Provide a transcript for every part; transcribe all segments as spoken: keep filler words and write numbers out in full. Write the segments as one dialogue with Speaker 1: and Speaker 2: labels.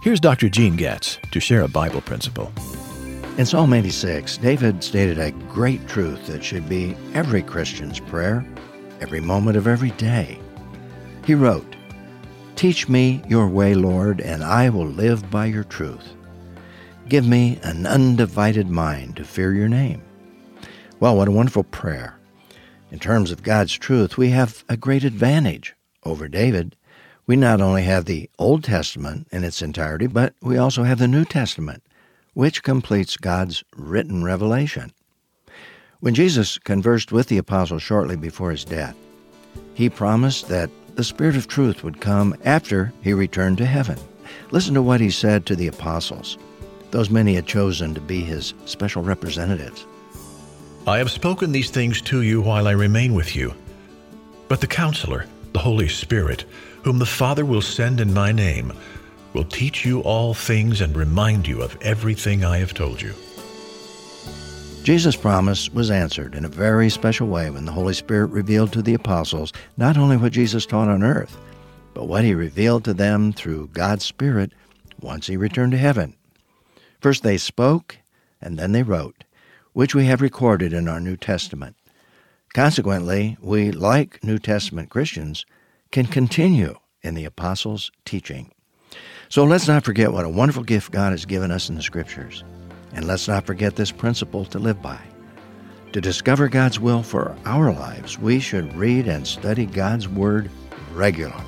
Speaker 1: Here's Doctor Gene Getz to share a Bible principle.
Speaker 2: In Psalm eighty-six, David stated a great truth that should be every Christian's prayer, every moment of every day. He wrote, "Teach me your way, Lord, and I will live by your truth. Give me an undivided mind to fear your name." Well, what a wonderful prayer. In terms of God's truth, we have a great advantage over David. We not only have the Old Testament in its entirety, but we also have the New Testament, which completes God's written revelation. When Jesus conversed with the apostles shortly before his death, he promised that the Spirit of truth would come after he returned to heaven. Listen to what he said to the apostles, those many had chosen to be his special representatives.
Speaker 3: "I have spoken these things to you while I remain with you. But the Counselor, the Holy Spirit, whom the Father will send in my name, will teach you all things and remind you of everything I have told you."
Speaker 2: Jesus' promise was answered in a very special way when the Holy Spirit revealed to the apostles not only what Jesus taught on earth, but what he revealed to them through God's Spirit once he returned to heaven. First they spoke, and then they wrote, which we have recorded in our New Testament. Consequently, we, like New Testament Christians, can continue in the apostles' teaching. So let's not forget what a wonderful gift God has given us in the Scriptures. And let's not forget this principle to live by. To discover God's will for our lives, we should read and study God's Word regularly.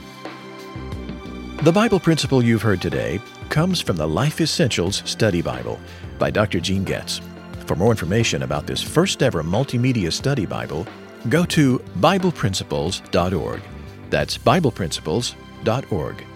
Speaker 1: The Bible principle you've heard today comes from the Life Essentials Study Bible by Doctor Gene Getz. For more information about this first-ever multimedia study Bible, go to Bible Principles dot org. That's Bible Principles dot org.